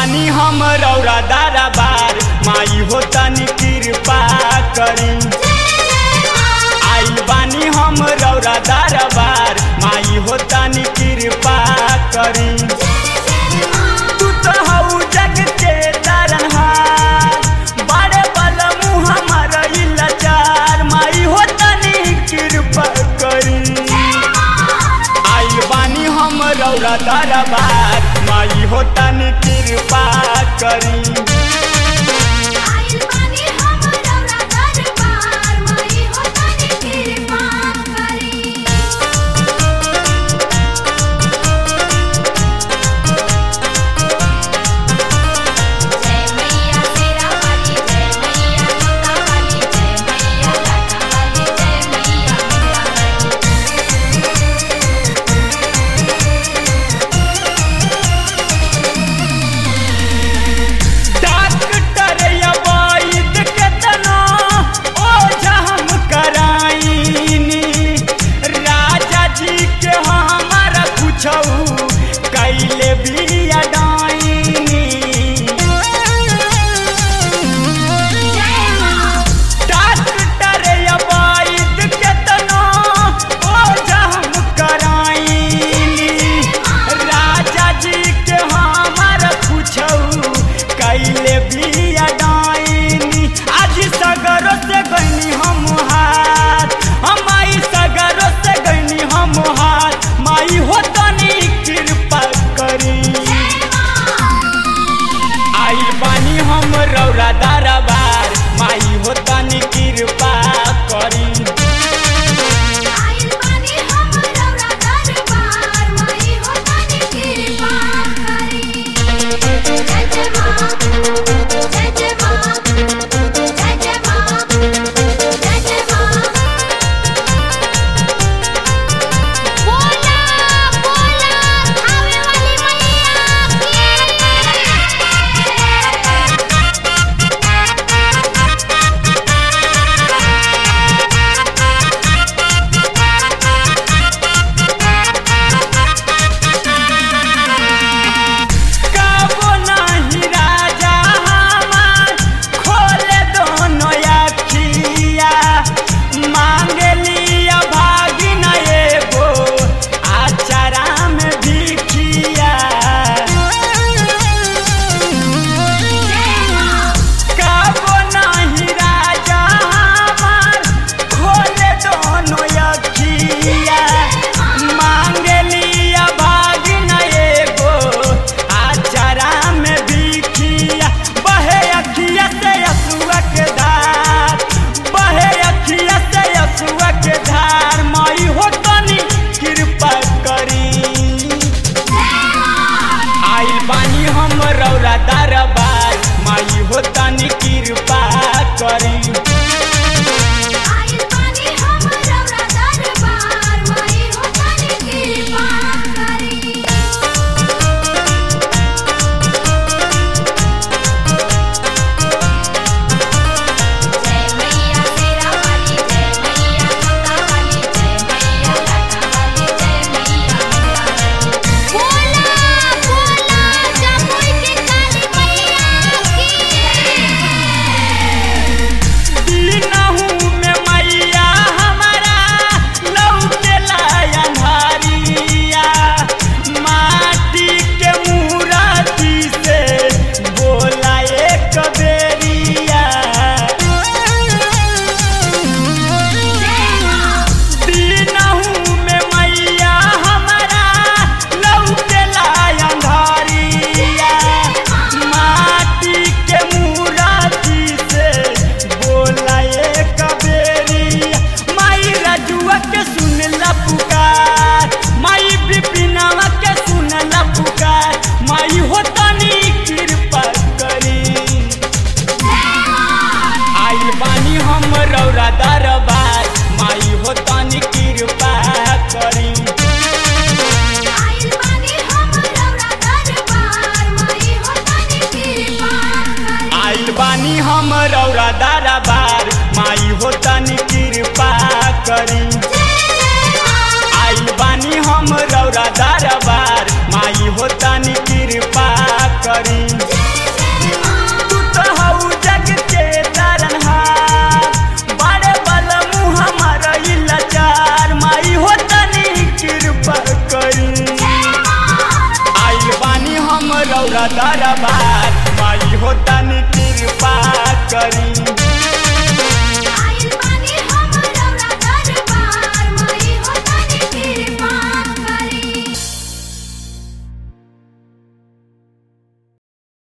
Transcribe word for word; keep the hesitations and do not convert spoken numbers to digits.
बानी हम रौरा दरबार माई हो तनी कृपा करी। आइल बानी हम रौरा दरबार माई हो तनी कृपा करी। तू तो हऊ जग के तारनहार बड़े बल मुँह हमारा लाचार माई हो तनी कृपा करी। आइल बानी हम रौरा दरबार माई हो तनी कृपा करी। कैले बिया डाइनी डॉक्टर अबाइद केतनो ओझा हम कराइनी। राजा जी के हमार पूछऊ कैले बिया डाइनी। आज सगरो से गईनी हम हाथ हमारी सगरो से गईनी हम हाथ माई हो तनी कृपा करी। आइल बानी हम रौरा दरबार माई हो तनी कृपा करी। दरबार माई हो तनी कृपा करी। दरबार माई हो तनी कृपा करी। आइल बानी हम रौरा दरबार माई हो तनी कृपा करी। आइल बानी हम रौरा दरबार माई हो तनी कृपा करी। भार माई हो तनी कृपा करी।